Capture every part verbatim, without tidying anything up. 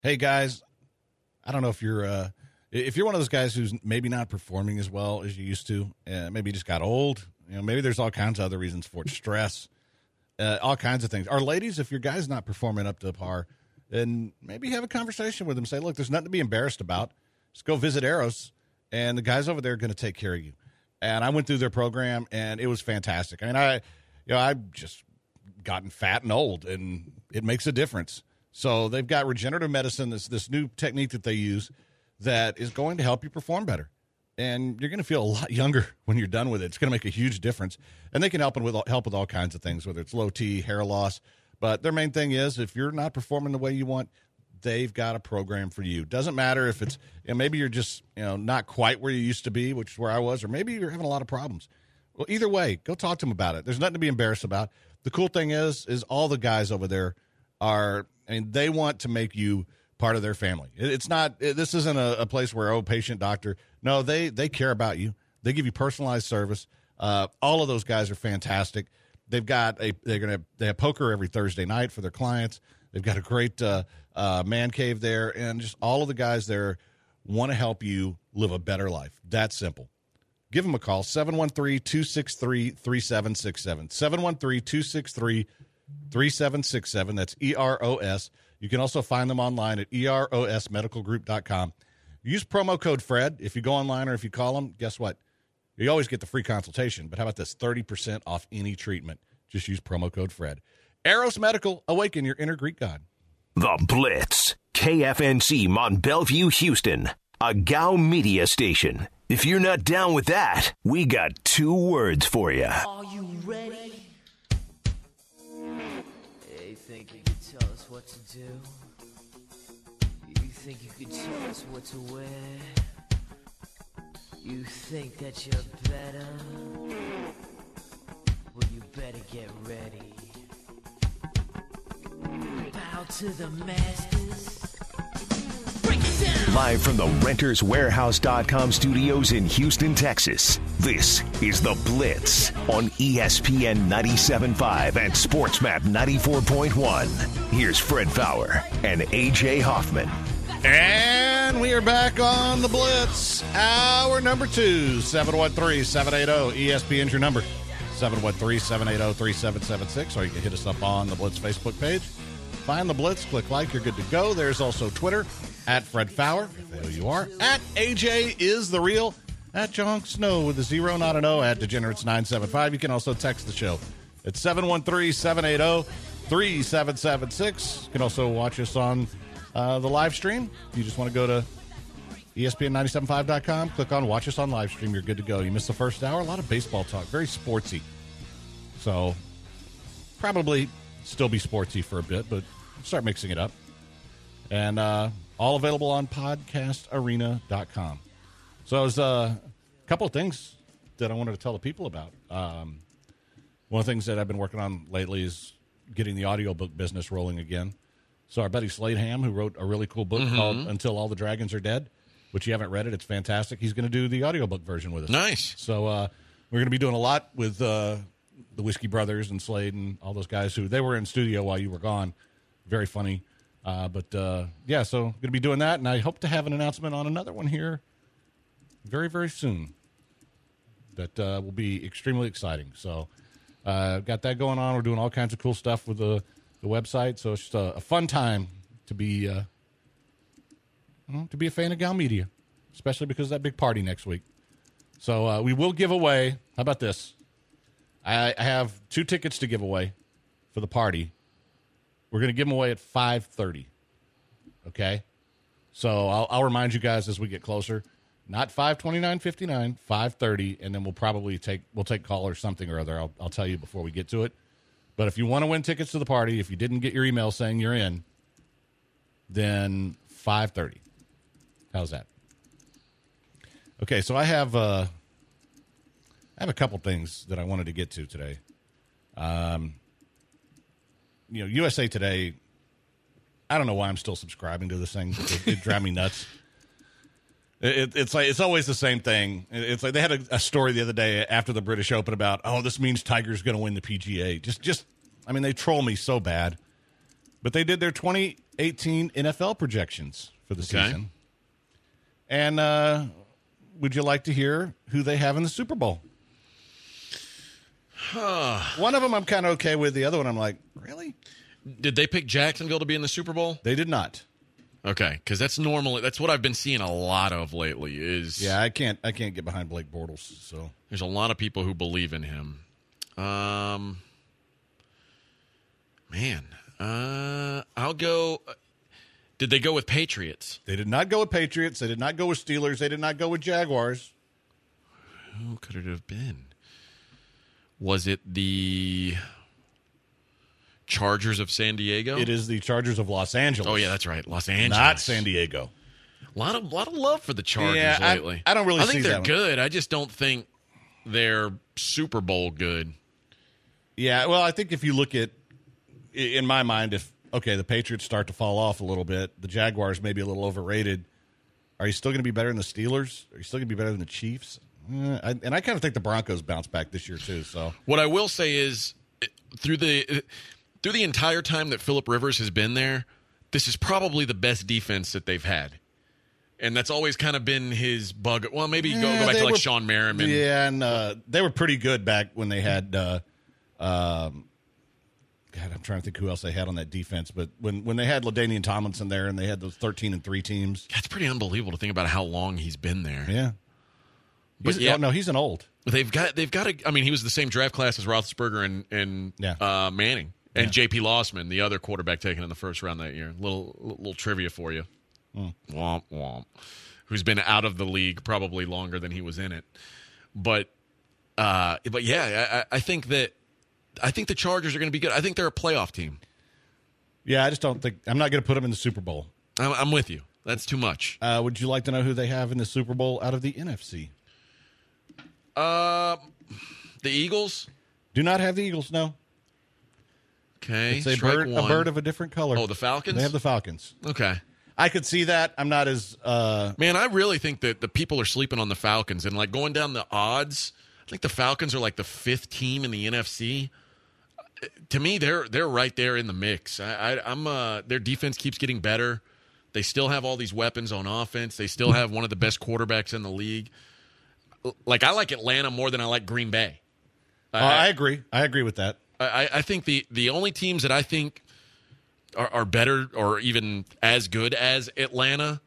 Hey, guys, I don't know if you're uh, if you're one of those guys who's maybe not performing as well as you used to. Uh, maybe you just got old. You know, maybe there's all kinds of other reasons for it. Stress, uh, all kinds of things. Or ladies, if your guy's not performing up to par, then maybe have a conversation with him. Say, look, there's nothing to be embarrassed about. Just go visit Eros, and the guys over there are going to take care of you. And I went through their program, and it was fantastic. I mean, I, you know, I've just gotten fat and old, and it makes a difference. So they've got regenerative medicine, this this new technique that they use that is going to help you perform better. And you're going to feel a lot younger when you're done with it. It's going to make a huge difference. And they can help with help with all kinds of things, whether it's low T, hair loss. But their main thing is if you're not performing the way you want, they've got a program for you. Doesn't matter if it's, you know, maybe you're just, you know, not quite where you used to be, which is where I was, or maybe you're having a lot of problems. Well, either way, go talk to them about it. There's nothing to be embarrassed about. The cool thing is, is all the guys over there are, I mean, they want to make you part of their family. It's not, this isn't a, a place where, oh, patient, doctor. No, they, they care about you. They give you personalized service. Uh, all of those guys are fantastic. They've got a, they're going to, they have poker every Thursday night for their clients. They've got a great uh, uh, man cave there, and just all of the guys there want to help you live a better life. That's simple. Give them a call, seven one three, two six three, three seven six seven, seven one three, two six three, three seven six seven. That's E R O S. You can also find them online at E R O S medical group dot com. Use promo code Fred. If you go online or if you call them, guess what? You always get the free consultation. But how about this? thirty percent off any treatment. Just use promo code Fred. Eros Medical, awaken your inner Greek god. The Blitz, K F N C Mont Bellevue, Houston, a G A U media station. If you're not down with that, we got two words for you. Are you ready? Hey, think you could tell us what to do? You think you could tell us what to wear? You think that you're better? Well, you better get ready. Bow to the masters. Break it down. Live from the Renters Warehouse dot com studios in Houston, Texas, this is The Blitz on E S P N ninety-seven point five and SportsMap ninety-four point one. Here's Fred Faour and A J Hoffman. And we are back on The Blitz, hour number two, seven one three, seven eight zero, E S P N's your number, seven one three, seven eight zero, three seven seven six, or you can hit us up on the Blitz Facebook page. Find The Blitz, click like, you're good to go. There's also Twitter, at Fred Faour, if they know you are, at A J is the real, at John Snow with a zero, not an O, at Degenerates nine seven five. You can also text the show at seven one three, seven eight zero, three seven seven six. You can also watch us on uh, the live stream. If you just want to go to E S P N nine seven five dot com, click on Watch Us on Live Stream, you're good to go. You missed the first hour, a lot of baseball talk, very sportsy. So, probably still be sportsy for a bit, but start mixing it up. And uh, all available on podcast arena dot com. So, there's uh, a couple of things that I wanted to tell the people about. Um, one of the things that I've been working on lately is getting the audiobook business rolling again. So, our buddy Slade Ham, who wrote a really cool book mm-hmm. called Until All the Dragons Are Dead, which you haven't read it, it's fantastic. He's going to do the audiobook version with us. Nice. So, uh, we're going to be doing a lot with uh, the Whiskey Brothers and Slade and all those guys who, they were in studio while you were gone. Very funny. Uh, but, uh, yeah, so going to be doing that, and I hope to have an announcement on another one here very, very soon that uh, will be extremely exciting. So, uh, got that going on. We're doing all kinds of cool stuff with the, the website, so it's just a, a fun time to be uh, to be a fan of G A U Media, especially because of that big party next week. So uh, we will give away, how about this? I, I have two tickets to give away for the party. We're going to give them away at five thirty, okay? So I'll, I'll remind you guys as we get closer. Not five twenty-nine fifty-nine, five thirty, and then we'll probably take we'll take call or something or other. I'll, I'll tell you before we get to it. But if you want to win tickets to the party, if you didn't get your email saying you're in, then five thirty. How's that? Okay, so I have uh, I have a couple things that I wanted to get to today. Um, you know, U S A Today. I don't know why I'm still subscribing to this thing. It, it drives me nuts. It, it's like it's always the same thing. It's like they had a, a story the other day after the British Open about, oh, this means Tiger's going to win the P G A. Just, just, I mean, they troll me so bad. But they did their twenty eighteen N F L projections for the Okay. season. And uh, would you like to hear who they have in the Super Bowl? One of them I'm kind of okay with. The other one I'm like, really? Did they pick Jacksonville to be in the Super Bowl? They did not. Okay, because that's normally that's what I've been seeing a lot of lately. Is Yeah, I can't. I can't get behind Blake Bortles. So there's a lot of people who believe in him. Um, man, uh, I'll go. Did they go with Patriots? they did not go with Patriots. They did not go with Steelers. They did not go with Jaguars. Who could it have been? Was it the Chargers of San Diego? It is the Chargers of Los Angeles. Oh yeah, that's right, Los Angeles, not San Diego. A lot of lot of love for the Chargers Yeah, I- lately. I don't really I think see they're that one. good. I just don't think they're Super Bowl good. Yeah, well, I think if you look at, in my mind, if okay, the Patriots start to fall off a little bit, the Jaguars may be a little overrated. Are you still going to be better than the Steelers? Are you still going to be better than the Chiefs? Eh, I, and I kind of think the Broncos bounce back this year too. So What I will say is, through the through the entire time that Phillip Rivers has been there, this is probably the best defense that they've had, and that's always kind of been his bug. Well, maybe go, Yeah, go back they to like were- Sean Merriman. yeah, and uh, they were pretty good back when they had. Uh, um, God, I'm trying to think who else they had on that defense, but when when they had LaDainian Tomlinson there and they had those thirteen and three teams. That's pretty unbelievable to think about how long he's been there. Yeah, But He's- yeah. oh, no, he's an old. They've got they've got a, I mean, he was the same draft class as Roethlisberger and and Yeah. uh, Manning and Yeah. J P. Lossman, the other quarterback taken in the first round that year. Little little trivia for you. Mm. Womp womp. Who's been out of the league probably longer than he was in it. But uh, but yeah, I, I think that I think the Chargers are going to be good. I think they're a playoff team. Yeah, I just don't think I'm not going to put them in the Super Bowl. I'm, I'm with you. That's too much. Uh, would you like to know who they have in the Super Bowl out of the N F C? Uh, the Eagles. Do not have the Eagles. No, Okay, it's a strike bird, a one. bird of a different color. Oh, the Falcons. They have the Falcons. Okay. I could see that. I'm not as. Uh, Man, I really think that the people are sleeping on the Falcons and like going down the odds. I think the Falcons are like the fifth team in the N F C. To me, they're they're right there in the mix. I, I, I'm uh, their defense keeps getting better. They still have all these weapons on offense. They still have one of the best quarterbacks in the league. Like I like Atlanta more than I like Green Bay. uh, I agree. I agree with that. I, I think the, the only teams that I think are, are better or even as good as Atlanta,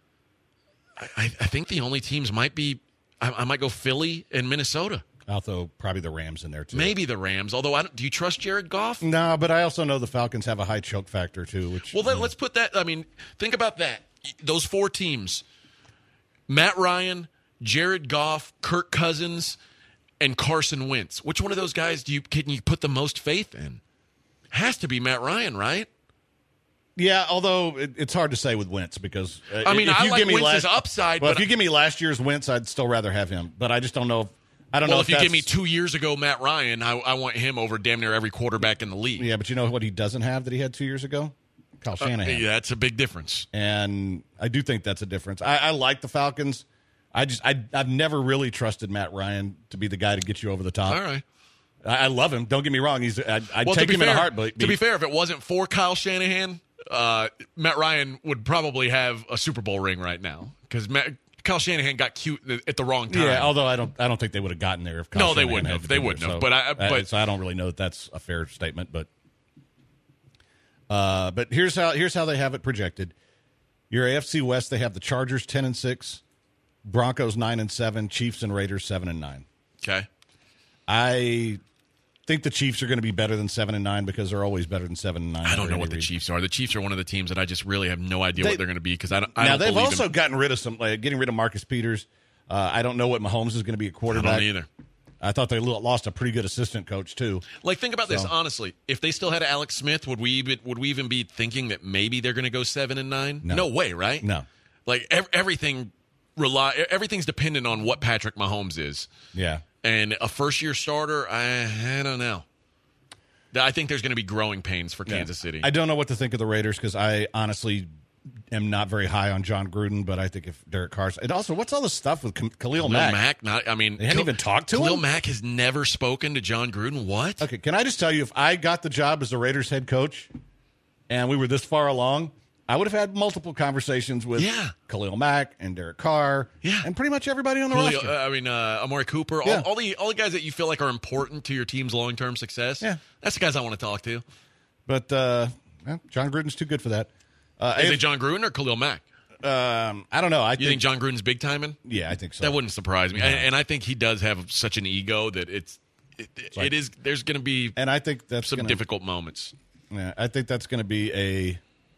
I, I think the only teams might be, I, I might go Philly and Minnesota. I'll throw probably the Rams in there too. Maybe the Rams. Although, I don't, do you trust Jared Goff? No, but I also know the Falcons have a high choke factor too. Which Well, then let's put that. I mean, think about that. Those four teams: Matt Ryan, Jared Goff, Kirk Cousins, and Carson Wentz. Which one of those guys do you can you put the most faith in? Has to be Matt Ryan, right? yeah. Although it, it's hard to say with Wentz because uh, I mean, if I you like give me Wentz's last, upside, Well, but if you give me last year's Wentz, I'd still rather have him. But I just don't know. If, I don't well, know if you give me that's- two years ago Matt Ryan, I, I want him over damn near every quarterback in the league. Yeah, but you know what he doesn't have that he had two years ago? Kyle Shanahan. Yeah, that's a big difference. And I do think that's a difference. I, I like the Falcons. I just I I've never really trusted Matt Ryan to be the guy to get you over the top. All right. I, I love him. Don't get me wrong. He's I, I'd Well, take to be him fair, in a heartbeat. to be fair, if it wasn't for Kyle Shanahan, uh, Matt Ryan would probably have a Super Bowl ring right now because Kyle Shanahan got cute at the wrong time. Yeah, although I don't I don't think they would have gotten there if Kyle No, they Shanahan wouldn't had have. to They be wouldn't there. have. So, But I- uh, but- so I don't really know that that's a fair statement. But uh, but here's how here's how they have it projected. Your A F C West, they have the Chargers ten and six, Broncos nine and seven, Chiefs and Raiders seven and nine. Okay. I think the Chiefs are going to be better than seven and nine because they're always better than seven and nine. I don't know for what any the reason. Chiefs are. The Chiefs are one of the teams that I just really have no idea They- what they're going to be because I don't. I Now don't they've believe also them. gotten rid of some, like getting rid of Marcus Peters. Uh, I don't know what Mahomes is going to be a I quarterback. don't either. I thought they lo- lost a pretty good assistant coach too. Like, think about this So- honestly. If they still had Alex Smith, would we even, would we even be thinking that maybe they're going to go seven and nine? No. way, right? No. Like ev- everything rely everything's dependent on what Patrick Mahomes is, Yeah. and a first year starter. I I don't know. I think there's going to be growing pains for Kansas City. I don't know what to think of the Raiders because I honestly am not very high on John Gruden, but I think if Derek Carr's and also what's all this stuff with Khalil, Khalil Mack? Mack, not I mean They hadn't even talked to Khalil him? Mack has never spoken to John Gruden. What? Okay, can I just tell you if I got the job as the Raiders head coach and we were this far along, I would have had multiple conversations with Yeah. Khalil Mack and Derek Carr Yeah. and pretty much everybody on the Julio, roster. uh, I mean, uh, Amari Cooper, Yeah. all, all the all the guys that you feel like are important to your team's long term success. Yeah. That's the guys I want to talk to. But uh, well, John Gruden's too good for that. Uh, Is if- it John Gruden or Khalil Mack? um, I don't know. I You think John Gruden's big timing? Yeah, I think so. That wouldn't surprise me. No. And, and I think he does have such an ego that it's it, like- it is. There's going to be and I think that's some gonna, difficult moments. Yeah, I think that's going to be a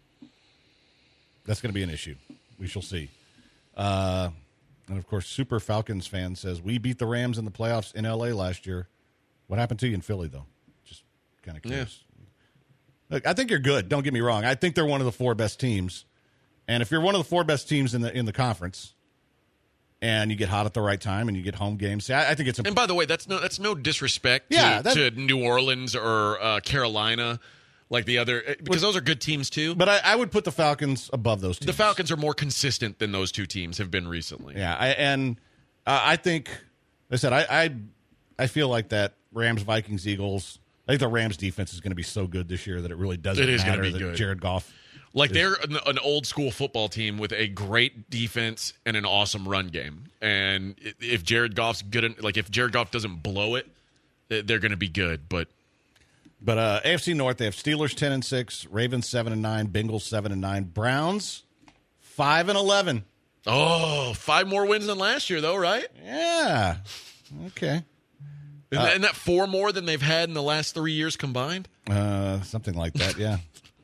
that's going to be an issue. We shall see. Uh, and of course, Super Falcons fan says we beat the Rams in the playoffs in L A last year. What happened to you in Philly, though? Just kind of curious. Look, I think you're good. Don't get me wrong. I think they're one of the four best teams. And if you're one of the four best teams in the in the conference, and you get hot at the right time and you get home games, see, I, I think it's. And by the way, that's no that's no disrespect Yeah, to, that- to New Orleans or uh, Carolina, like the other, because those are good teams too. But I, I would put the Falcons above those teams. The Falcons are more consistent than those two teams have been recently. Yeah, I, and uh, I think, like I said, I, I I feel like that Rams, Vikings, Eagles. I think the Rams defense is going to be so good this year that it really doesn't It is gonna matter be that good. Jared Goff. Like they're an, an old school football team with a great defense and an awesome run game. And i- if Jared Goff's good, en- like if Jared Goff doesn't blow it, eh, they're going to be good. But But uh, A F C North, they have Steelers ten and six, Ravens seven and nine, Bengals seven and nine, Browns five and eleven. oh, five more wins than last year, though, right? Yeah, okay, Isn't, that, isn't that four more than they've had in the last three years combined? uh, something like that. Yeah.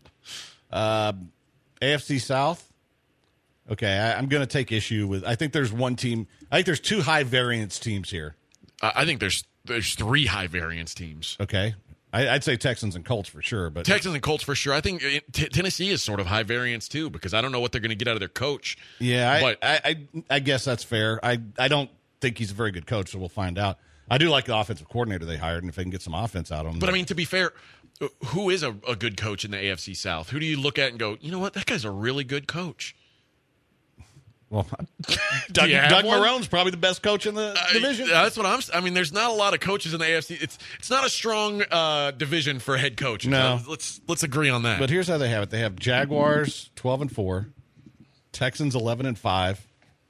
uh, A F C South. Okay, I, I'm going to take issue with. I think there's one team. I think there's two high variance teams here. I I think there's there's three high variance teams. Okay, I, I'd say Texans and Colts for sure, but Texans and Colts for sure. I think uh, T- Tennessee is sort of high variance too because I don't know what they're going to get out of their coach. yeah, I, but I, I, I guess that's fair. I, I don't think he's a very good coach, so we'll find out. I do like the offensive coordinator they hired, and if they can get some offense out of him. But I mean, to be fair, uh, who is a, a good coach in the A F C South? Who do you look at and go, you know what, that guy's a really good coach? well, Doug, you have Doug one? Marone's probably the best coach in the I- division. that's what I'm. s- I mean, there's not a lot of coaches in the A F C. It's it's not a strong uh, division for head coaches. No. Uh, let's let's agree on that. But here's how they have it: they have Jaguars twelve and four, Texans eleven and five,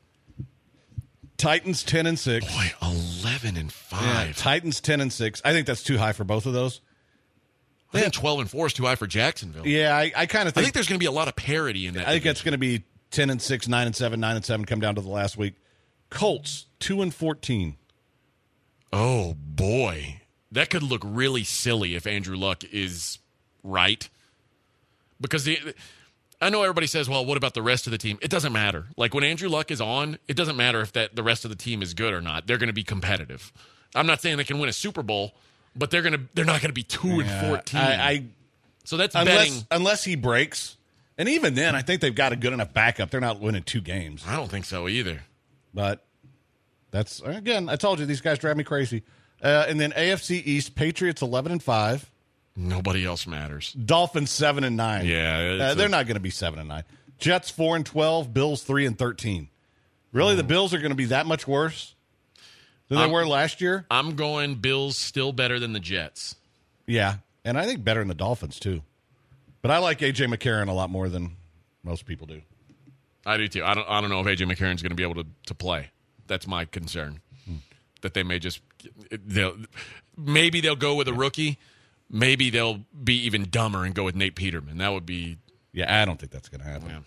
Titans ten and six. Boy, eleven and Yeah, five. Titans ten and six. I think that's too high for both of those. I think twelve and four is too high for Jacksonville. Yeah, I, I kind of I think. think there's going to be a lot of parity in that. I think division. that's going to be ten and six, nine and seven, nine and seven. Come down to the last week. Colts two and fourteen. Oh boy, that could look really silly if Andrew Luck is right. Because the, I know everybody says, "Well, what about the rest of the team?" It doesn't matter. Like when Andrew Luck is on, it doesn't matter if that the rest of the team is good or not. They're going to be competitive. I'm not saying they can win a Super Bowl, but they're going to they're not going to be two and fourteen. I, I so that's unless betting. unless he breaks, and even then, I think they've got a good enough backup. They're not winning two games. I don't think so either. But that's again, I told you these guys drive me crazy. Uh, and then A F C East, Patriots eleven and five, Nobody else matters. Dolphins seven and nine. Yeah, uh, it's they're a- not going to be seven and nine. Jets four and twelve, Bills three and thirteen. Really, the Bills are going to be that much worse than they I'm- were last year? I'm going Bills still better than the Jets. Yeah, and I think better than the Dolphins too. But I like A J McCarron a lot more than most people do. I do too. I don't. I don't know if A J McCarron's going to be able to, to play. That's my concern. Hmm. That they may just they'll maybe they'll go with a rookie. Maybe they'll be even dumber and go with Nate Peterman. That would be Yeah, I don't think that's going to happen. yeah.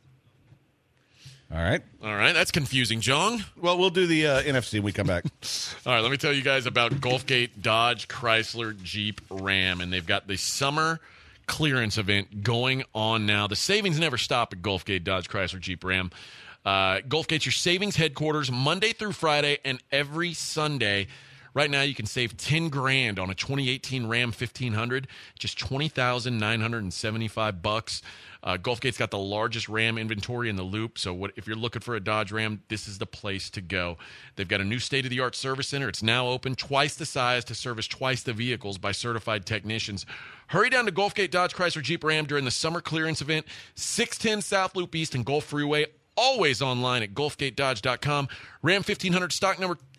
All right. All right. That's confusing, Jong. Well, we'll do the uh, N F C when we come back. All right. Let me tell you guys about Gulfgate Dodge Chrysler Jeep Ram, and they've got the summer clearance event going on now. The savings never stop at Gulfgate Dodge Chrysler Jeep Ram. Uh, Gulfgate's your savings headquarters Monday through Friday and every Sunday. Right now, you can save ten grand on a twenty eighteen Ram fifteen hundred, just twenty thousand nine hundred seventy-five bucks. Uh, Gulfgate's got the largest Ram inventory in the loop, so what, if you're looking for a Dodge Ram, this is the place to go. They've got a new state-of-the-art service center. It's now open, twice the size to service twice the vehicles by certified technicians. Hurry down to Gulfgate Dodge Chrysler Jeep Ram during the summer clearance event, six ten South Loop East and Gulf Freeway. Always online at gulfgate dodge dot com. Ram fifteen hundred stock number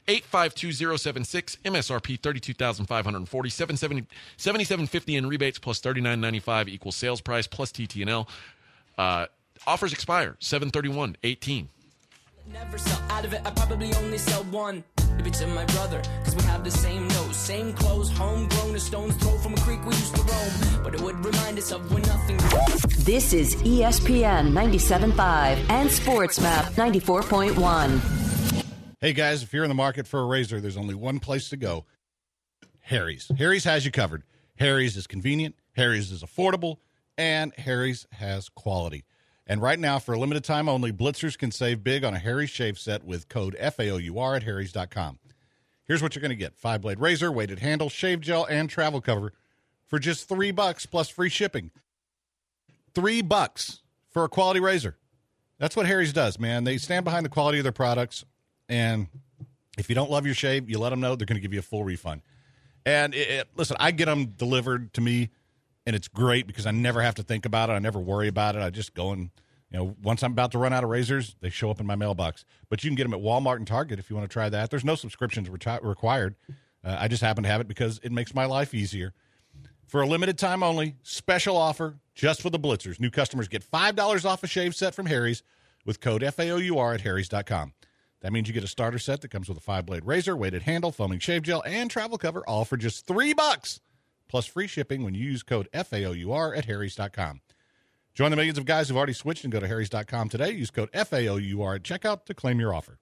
eight five two zero seven six, M S R P thirty-two thousand five hundred forty, seven seventy-seven fifty in rebates plus thirty-nine ninety-five equals sales price plus T T N L. Uh, offers expire seven thirty-one eighteen. Never sell out of it, I probably only sell one. Maybe to my brother, cause we have the same nose, same clothes, homegrown, a stone's throw from a creek we used to roam. But it would remind us of when nothing. This is E S P N ninety-seven point five and SportsMap ninety-four point one. Hey guys, if you're in the market for a razor, there's only one place to go. Harry's. Harry's has you covered. Harry's is convenient, Harry's is affordable, and Harry's has quality. And right now, for a limited time only, Blitzers can save big on a Harry's shave set with code F A O U R at harrys dot com. Here's what you're going to get. Five-blade razor, weighted handle, shave gel, and travel cover for just three bucks plus free shipping. Three bucks for a quality razor. That's what Harry's does, man. They stand behind the quality of their products, and if you don't love your shave, you let them know. They're going to give you a full refund. And, it, it, listen, I get them delivered to me, and it's great because I never have to think about it. I never worry about it. I just go and, you know, once I'm about to run out of razors, they show up in my mailbox. But you can get them at Walmart and Target if you want to try that. There's no subscriptions reti- required. Uh, I just happen to have it because it makes my life easier. For a limited time only, special offer just for the Blitzers. New customers get five dollars off a shave set from Harry's with code F A O U R at harrys dot com. That means you get a starter set that comes with a five-blade razor, weighted handle, foaming shave gel, and travel cover, all for just three bucks. Plus free shipping when you use code F A O U R at harrys dot com. Join the millions of guys who've already switched and go to harrys dot com today. Use code F A O U R at checkout to claim your offer.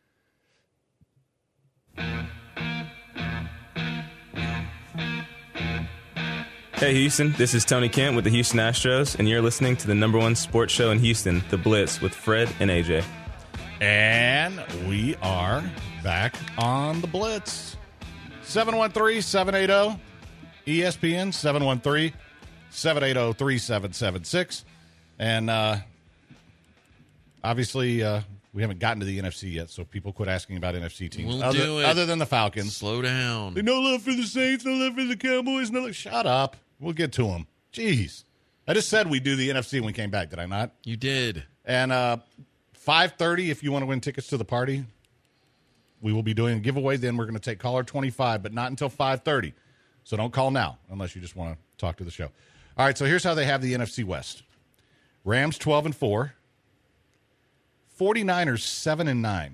Hey Houston, this is Tony Kent with the Houston Astros, and you're listening to the number one sports show in Houston, The Blitz, with Fred and A J. And we are back on the Blitz. seven one three, seven eight zero E S P N, seven one three, seven eight zero, three seven seven six. And uh, obviously, uh, we haven't gotten to the N F C yet, so people quit asking about N F C teams. We'll other, do it. Other than the Falcons. Slow down. No love for the Saints, no love for the Cowboys. No love. Shut up. We'll get to them. Jeez. I just said we'd do the N F C when we came back, did I not? You did. And uh, five thirty, if you want to win tickets to the party, we will be doing a giveaway. Then we're going to take caller twenty-five, but not until five thirty. So don't call now unless you just want to talk to the show. All right, so here's how they have the N F C West. Rams twelve and four. forty-niners seven and nine.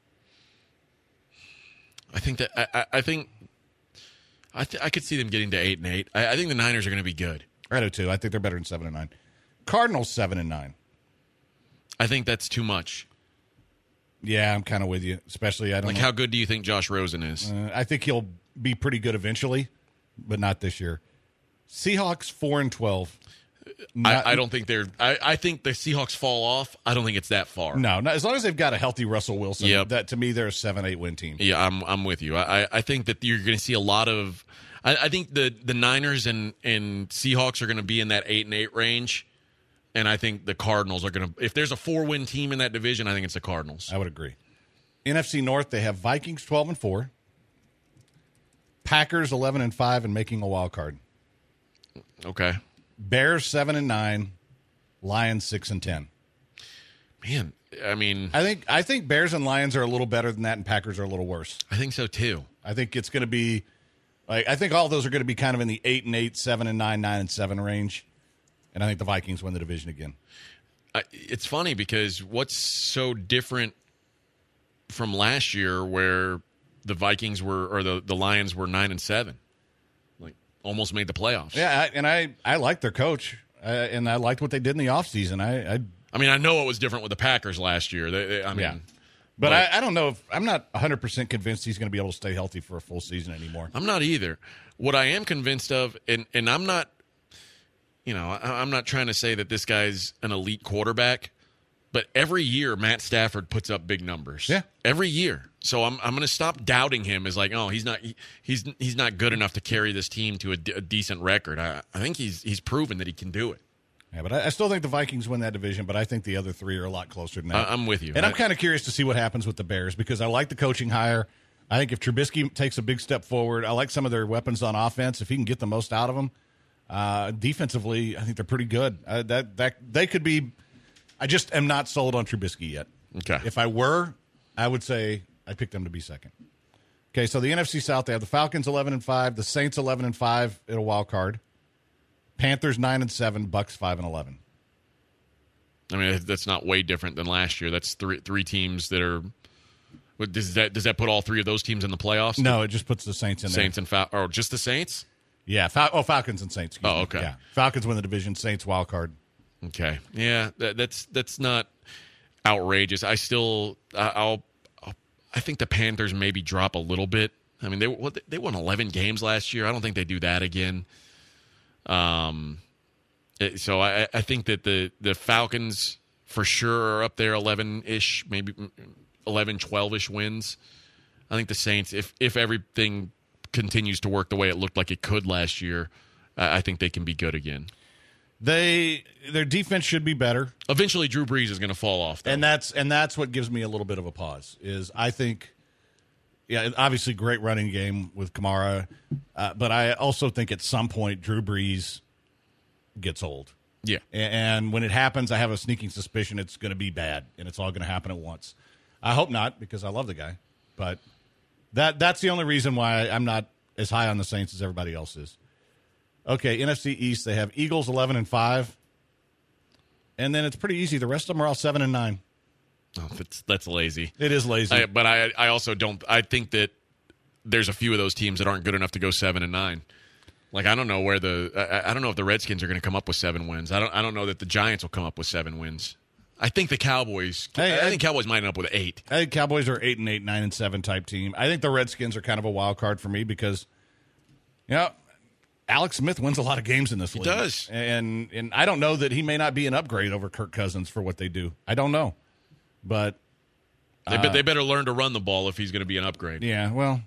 I think that I, I, I think I th- I could see them getting to eight and eight. I, I think the Niners are going to be good. I do too. I think they're better than seven and nine. Cardinals seven and nine. I think that's too much. Yeah, I'm kind of with you. Especially I don't Like, know. how good do you think Josh Rosen is? Uh, I think he'll be pretty good eventually, but not this year. Seahawks four and twelve. Not, I, I don't think they're. I, I think the Seahawks fall off. I don't think it's that far. No, not, as long as they've got a healthy Russell Wilson. Yep. That to me, they're a seven, eight win team. Yeah, I'm I'm with you. I, I think that you're going to see a lot of. I, I think the the Niners and, and Seahawks are going to be in that eight and eight range, and I think the Cardinals are going to. If there's a four win team in that division, I think it's the Cardinals. I would agree. N F C North, they have Vikings twelve and four, Packers eleven and five, and making a wild card. Okay. Bears seven and nine, Lions six and ten. Man, I mean, I think I think Bears and Lions are a little better than that, and Packers are a little worse. I think so too. I think it's going to be like I think all of those are going to be kind of in the eight and eight, seven and nine, nine and seven range, and I think the Vikings win the division again. I, it's funny because what's so different from last year, where the Vikings were or the, the Lions were nine and seven, like almost made the playoffs. Yeah, I, and I I like their coach, uh, and I liked what they did in the offseason. I, I I mean, I know it was different with the Packers last year. They, they, I mean, Yeah. But, but I, I don't know if I'm not one hundred percent convinced he's going to be able to stay healthy for a full season anymore. I'm not either. What I am convinced of, and, and I'm not, you know, I, I'm not trying to say that this guy's an elite quarterback, but every year Matt Stafford puts up big numbers. Yeah. Every year. So I'm I'm going to stop doubting him as like, oh, he's not he, he's he's not good enough to carry this team to a, d- a decent record. I, I think he's he's proven that he can do it. Yeah, but I, I still think the Vikings win that division, but I think the other three are a lot closer than that. I, I'm with you. And I, I'm kind of curious to see what happens with the Bears because I like the coaching hire. I think if Trubisky takes a big step forward, I like some of their weapons on offense. If he can get the most out of them, uh, defensively, I think they're pretty good. Uh, that that they could be. I just am not sold on Trubisky yet. Okay. If I were, I would say I picked them to be second. Okay, so the N F C South, they have the Falcons eleven and five, the Saints eleven and five in a wild card, Panthers nine and seven, Bucks five and eleven. I mean, that's not way different than last year. That's three three teams that are. What, does that does that put all three of those teams in the playoffs? No, it just puts the Saints in Saints there. and Fal- or just the Saints? Yeah, Fal- oh Falcons and Saints. excuse Oh, me. okay. Yeah, Falcons win the division, Saints wild card. Okay, yeah, that, that's that's not outrageous. I still, I- I'll, I'll, I think the Panthers maybe drop a little bit. I mean, they what, they won eleven games last year. I don't think they do that again. Um, it- so I, I think that the the Falcons for sure are up there, eleven-ish, maybe eleven, twelve-ish wins. I think the Saints, if if everything continues to work the way it looked like it could last year, I I think they can be good again. They their defense should be better, Eventually, Drew Brees is going to fall off, though. and that's and that's what gives me a little bit of a pause. Is I think, yeah, obviously great running game with Kamara, uh, but I also think at some point Drew Brees gets old. Yeah. And when it happens, I have a sneaking suspicion it's going to be bad, and it's all going to happen at once. I hope not, because I love the guy. But that that's the only reason why I'm not as high on the Saints as everybody else is. Okay, N F C East, they have Eagles eleven and five. And then it's pretty easy. The rest of them are all seven and nine. Oh, that's, that's lazy. It is lazy. I, but I I also don't – I think that there's a few of those teams that aren't good enough to go seven and nine. Like, I don't know where the I, I don't know if the Redskins are going to come up with seven wins. I don't I don't know that the Giants will come up with seven wins. I think the Cowboys Hey, I, I- think Cowboys might end up with eight. I think Cowboys are eight and eight, nine and seven type team. I think the Redskins are kind of a wild card for me because, you know, Alex Smith wins a lot of games in this league. does. And and I don't know that he may not be an upgrade over Kirk Cousins for what they do. I don't know. But, They, be- they better learn to run the ball if he's going to be an upgrade. yeah, well,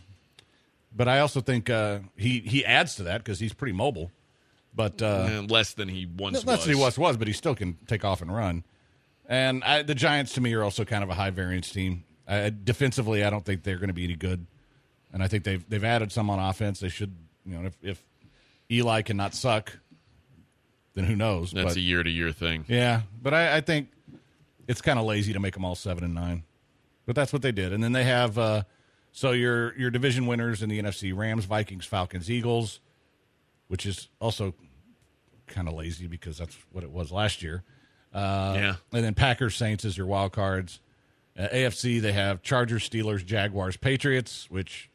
but I also think uh, he, he adds to that because he's pretty mobile. But uh, Eh, less than he once less was. than he was, was, but he still can take off and run. And I, the Giants, to me, are also kind of a high variance team. Uh, defensively, I don't think they're going to be any good. And I think they've they've added some on offense. They should, you know, if, if Eli cannot suck, then who knows? That's but, a year-to-year thing. yeah, but I, I think it's kind of lazy to make them all seven and nine. But that's what they did. And then they have uh, so your your division winners in the N F C: Rams, Vikings, Falcons, Eagles, which is also kind of lazy because that's what it was last year. Uh, Yeah. And then Packers, Saints is your wild cards. Uh, A F C, they have Chargers, Steelers, Jaguars, Patriots, which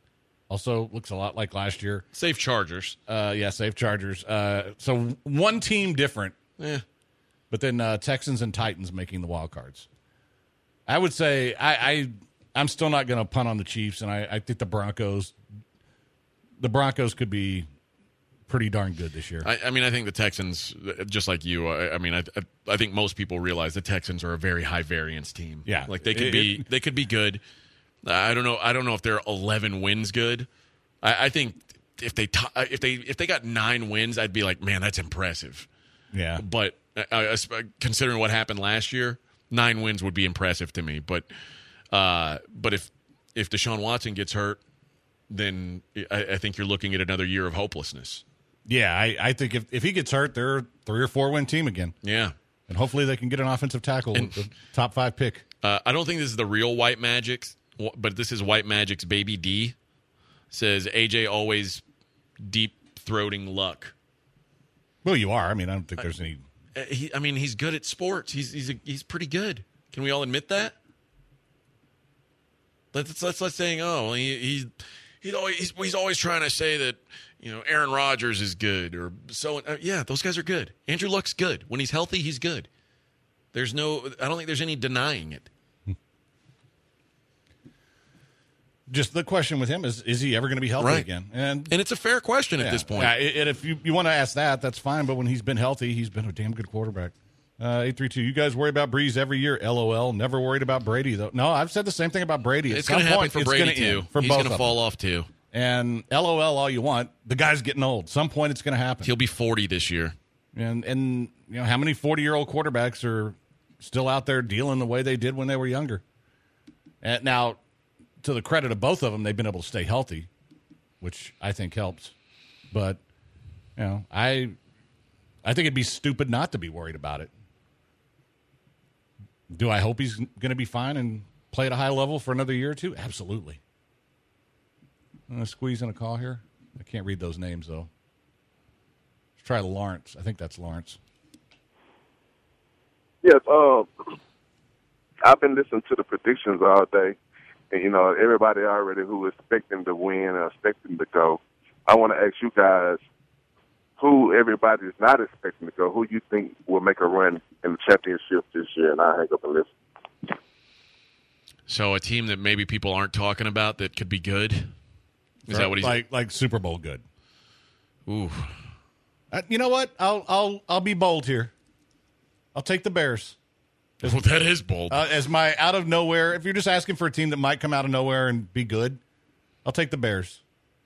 also looks a lot like last year. Safe Chargers. Uh, yeah, safe Chargers. Uh, so one team different, Eh. but then uh, Texans and Titans making the wild cards. I would say I, I I'm still not going to punt on the Chiefs, and I, I think the Broncos, the Broncos could be pretty darn good this year. I, I mean, I think the Texans, just like you, I, I mean, I, I I think most people realize the Texans are a very high variance team. Yeah. like they could It- be, it- they could be good. I don't know. I don't know if they're eleven wins good. I, I think if they t- if they if they got nine wins, I'd be like, man, that's impressive. yeah, But uh, uh, considering what happened last year, nine wins would be impressive to me. But uh, but if if Deshaun Watson gets hurt, then I, I think you're looking at another year of hopelessness. yeah. I, I think if, if he gets hurt, they're a three or four win team again, Yeah. and hopefully they can get an offensive tackle with the top five pick. Uh, I don't think this is the real White Magic's, but this is White Magic's baby D. Says A J always deep throating luck. Well, you are. I mean, I don't think there's any. Uh, He, I mean, he's good at sports. He's he's a, he's pretty good. Can we all admit that? Let's let's let's saying, oh, well, he he's he's always he's, he's always trying to say that, you know, Aaron Rodgers is good or so. Uh, yeah, those guys are good. Andrew Luck's good. When he's healthy, he's good. There's no. I don't think there's any denying it. Just the question with him is: is he ever going to be healthy Right. again? And And it's a fair question at yeah, this point. yeah, and if you, you want to ask that, that's fine. But when he's been healthy, he's been a damn good quarterback. Uh, eight three two. You guys worry about Breeze every year. L O L. Never worried about Brady though. No, I've said the same thing about Brady. At It's some going to happen point, for it's Brady gonna too. end for He's both going to of fall them. off too. And L O L all you want. The guy's getting old. Some point it's going to happen. He'll be forty this year. And and you know how many forty year old quarterbacks are still out there dealing the way they did when they were younger. And now, to the credit of both of them, they've been able to stay healthy, which I think helps. But you know, I I think it'd be stupid not to be worried about it. Do I hope he's going to be fine and play at a high level for another year or two? Absolutely. I'm going to squeeze in a call here. I can't read those names, though. Let's try Lawrence. I think that's Lawrence. Yes, um, I've been listening to the predictions all day. And, you know, everybody already who is expecting to win or expecting to go. I want to ask you guys who everybody is not expecting to go, who you think will make a run in the championship this year, and I'll hang up and listen. So a team that maybe people aren't talking about that could be good? Is that what he's like like Super Bowl good? Ooh. Uh, you know what? I'll I'll I'll be bold here. I'll take the Bears. Well, that is bold. Uh, as my out of nowhere, if you're just asking for a team that might come out of nowhere and be good, I'll take the Bears.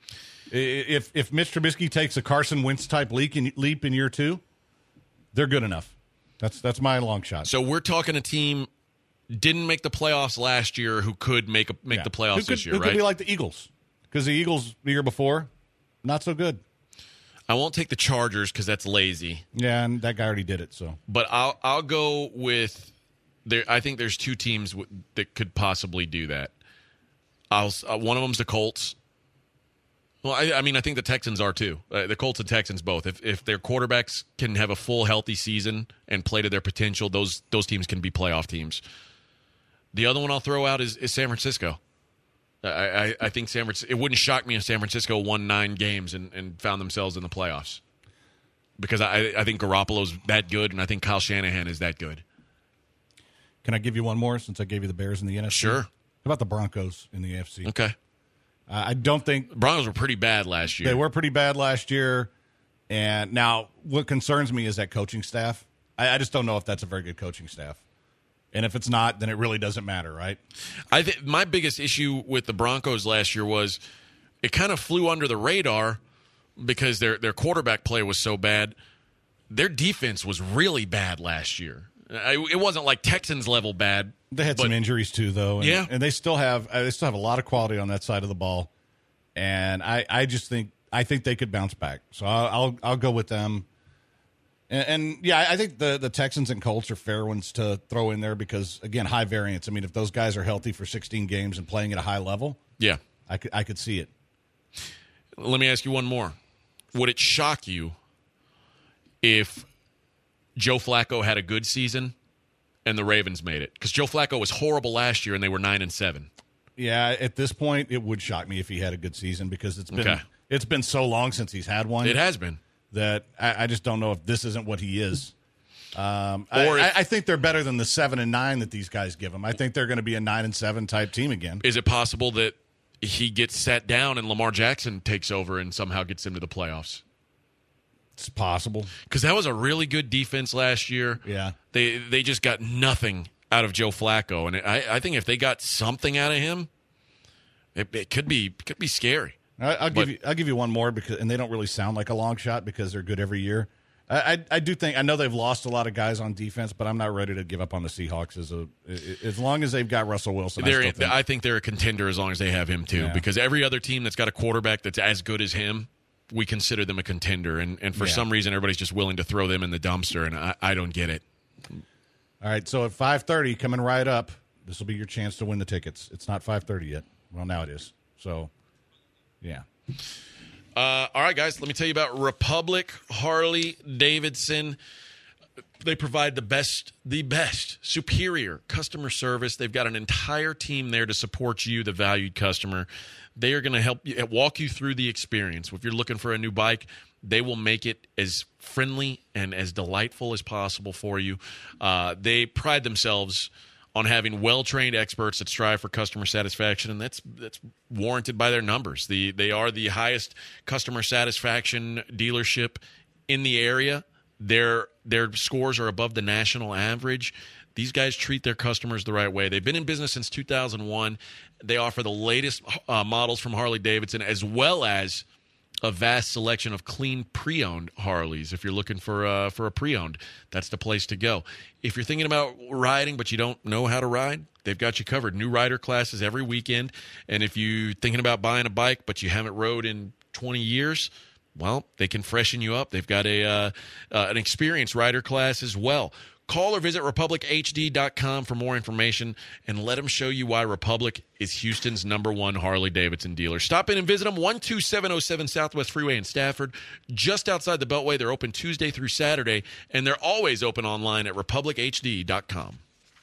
If if Mitch Trubisky takes a Carson Wentz type leap in, leap in year two, they're good enough. That's that's my long shot. So we're talking a team didn't make the playoffs last year who could make a, make yeah. the playoffs could, this year, who right? Could be like the Eagles, because the Eagles the year before, not so good. I won't take the Chargers because that's lazy. Yeah, and that guy already did it. So, but I'll I'll go with there. I think there's two teams w- that could possibly do that. I'll uh, one of them's the Colts. Well, I, I mean, I think the Texans are too. Uh, the Colts and Texans both. If if their quarterbacks can have a full healthy season and play to their potential, those those teams can be playoff teams. The other one I'll throw out is, is San Francisco. I, I, I think San Francisco. It wouldn't shock me if San Francisco won nine games and, and found themselves in the playoffs, because I I think Garoppolo's that good, and I think Kyle Shanahan is that good. Can I give you one more since I gave you the Bears in the N F C? Sure. How about the Broncos in the A F C? Okay. Uh, I don't think Broncos were pretty bad last year. They were pretty bad last year, and now what concerns me is that coaching staff. I, I just don't know if that's a very good coaching staff, and if it's not, then it really doesn't matter, right? I think my biggest issue with the Broncos last year was it kind of flew under the radar because their their quarterback play was so bad. Their defense was really bad last year. I, it wasn't like Texans level bad. They had but, some injuries too, though. And, yeah, and they still have uh, they still have a lot of quality on that side of the ball, and I, I just think I think they could bounce back. So I'll I'll, I'll go with them. And, and yeah, I think the the Texans and Colts are fair ones to throw in there because again, high variance. I mean, if those guys are healthy for sixteen games and playing at a high level, yeah, I could I could see it. Let me ask you one more. Would it shock you if Joe Flacco had a good season and the Ravens made it? Because Joe Flacco was horrible last year and they were nine and seven. Yeah, at this point, it would shock me if he had a good season because it's been Okay. it's been so long since he's had one. It has been. That I, I just don't know if this isn't what he is. Um, Or I, if- I, I think they're better than the seven and nine that these guys give them. I think they're going to be a nine and seven type team again. Is it possible that he gets sat down and Lamar Jackson takes over and somehow gets him to the playoffs? It's possible. Because that was a really good defense last year. Yeah. They they just got nothing out of Joe Flacco. And I, I think if they got something out of him, it, it could be could be scary. I, I'll But- give you. I'll give you one more because, and they don't really sound like a long shot because they're good every year. I, I, I do think I know they've lost a lot of guys on defense, but I'm not ready to give up on the Seahawks as a as long as they've got Russell Wilson. I, They're, still think, I think they're a contender as long as they have him, too. Yeah. Because every other team that's got a quarterback that's as good as him, we consider them a contender. And, and for Yeah. some reason, everybody's just willing to throw them in the dumpster, and I, I don't get it. all right, so at five thirty, coming right up, this will be your chance to win the tickets. It's not five thirty yet. Well, now it is. So, yeah. Uh, all right, guys, let me tell you about Republic Harley Davidson. They provide the best, the best, superior customer service. They've got an entire team there to support you, the valued customer. They are going to help you, walk you through the experience. If you're looking for a new bike, they will make it as friendly and as delightful as possible for you. Uh, they pride themselves on having well-trained experts that strive for customer satisfaction, and that's that's warranted by their numbers. The they are the highest customer satisfaction dealership in the area. Their their scores are above the national average. These guys treat their customers the right way. They've been in business since two thousand one. They offer the latest uh, models from Harley-Davidson, as well as a vast selection of clean pre-owned Harleys. If you're looking for uh, for a pre-owned, that's the place to go. If you're thinking about riding but you don't know how to ride, they've got you covered. New rider classes every weekend. And if you're thinking about buying a bike but you haven't rode in twenty years, well, they can freshen you up. They've got a uh, uh, an experienced rider class as well. Call or visit republic h d dot com for more information and let them show you why Republic is Houston's number one Harley-Davidson dealer. Stop in and visit them, one two seven oh seven Southwest Freeway in Stafford, just outside the Beltway. They're open Tuesday through Saturday, and they're always open online at republic h d dot com.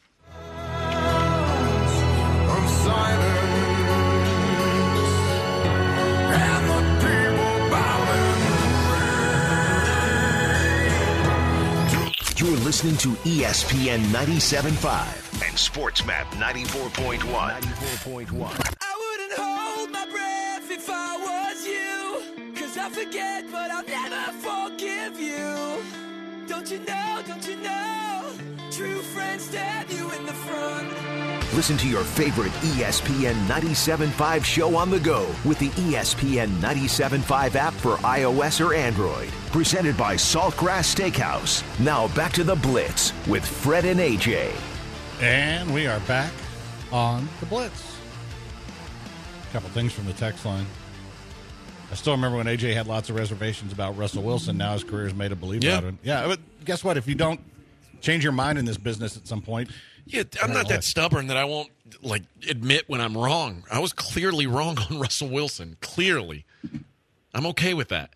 You're listening to E S P N ninety-seven point five and SportsMap ninety-four point one. ninety-four point one. I wouldn't hold my breath if I was you. Cause I forget, but I'll never forgive you. Don't you know, don't you know? True friends stab you in the front. Listen to your favorite E S P N ninety-seven point five show on the go with the E S P N ninety-seven point five app for iOS or Android. Presented by Saltgrass Steakhouse. Now back to the Blitz with Fred and A J. And we are back on the Blitz. A couple things from the text line. I still remember when A J had lots of reservations about Russell Wilson. Now his career is made a believe Yeah. about him. Yeah, but guess what? If you don't change your mind in this business at some point, Yeah, I'm not that stubborn that I won't like admit when I'm wrong. I was clearly wrong on Russell Wilson. Clearly. I'm okay with that.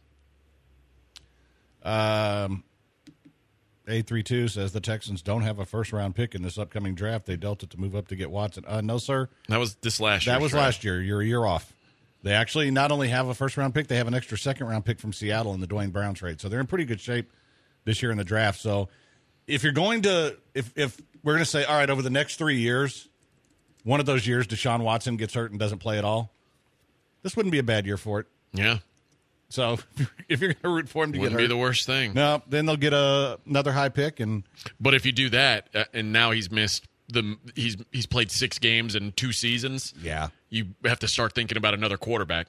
Um, A thirty-two says the Texans don't have a first-round pick in this upcoming draft. They dealt it to move up to get Watson. Uh, no, sir. That was this last year. That was draft. last year. You're a year off. They actually not only have a first-round pick, they have an extra second-round pick from Seattle in the Dwayne Brown trade. So they're in pretty good shape this year in the draft. So if you're going to – if if we're going to say, all right, over the next three years, one of those years Deshaun Watson gets hurt and doesn't play at all, this wouldn't be a bad year for it. Yeah. So if you're going to root for him to Wouldn't get hurt. be the worst thing. No, then they'll get a, another high pick. and But if you do that, uh, and now he's missed the he's he's played six games in two seasons. Yeah. You have to start thinking about another quarterback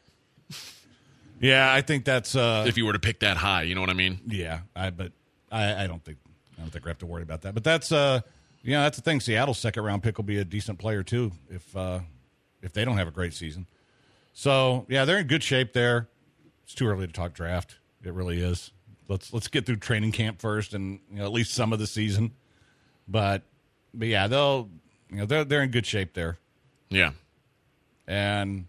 Yeah, I think that's uh, if you were to pick that high. You know what I mean? yeah. I but I, I don't think I don't think we have to worry about that. But that's uh, yeah, that's the thing. Seattle's second round pick will be a decent player too if uh, if they don't have a great season. So yeah, they're in good shape there. It's too early to talk draft. It really is. Let's let's get through training camp first, and you know, at least some of the season. But but yeah, they'll you know they're they're in good shape there, Yeah. and